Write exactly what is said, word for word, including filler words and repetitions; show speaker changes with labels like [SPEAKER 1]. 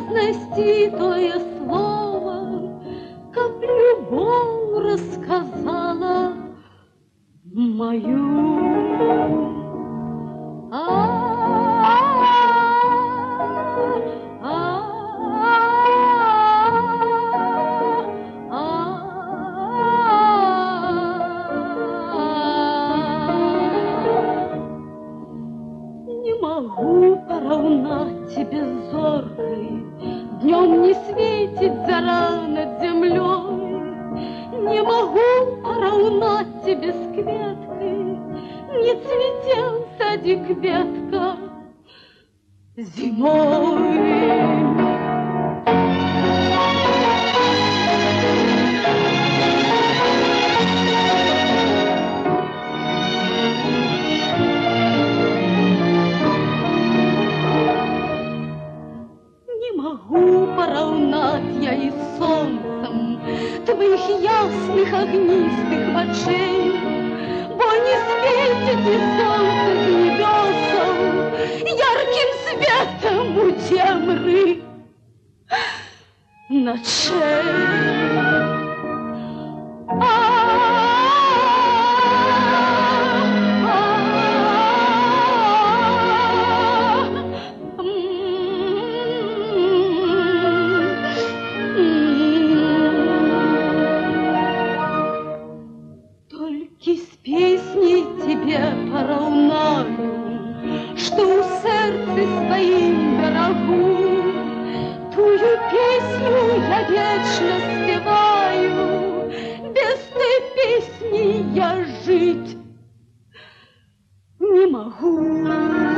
[SPEAKER 1] произнести тое слово, как любовь рассказала мою. Не могу поравнать тебе зоркой, днем не светит зара над землей. Не могу поравнать тебе с кветкой, не цветел в садик ветка зимой. Не могу поравнать я и с солнцем твоих ясных огнистых очей, бо не светит и солнце с небесом ярким светом у темры ночей. С песней тебе поравнаю, что у сердце своим дорогу. Тую песню я вечно спеваю, без той песни я жить не могу.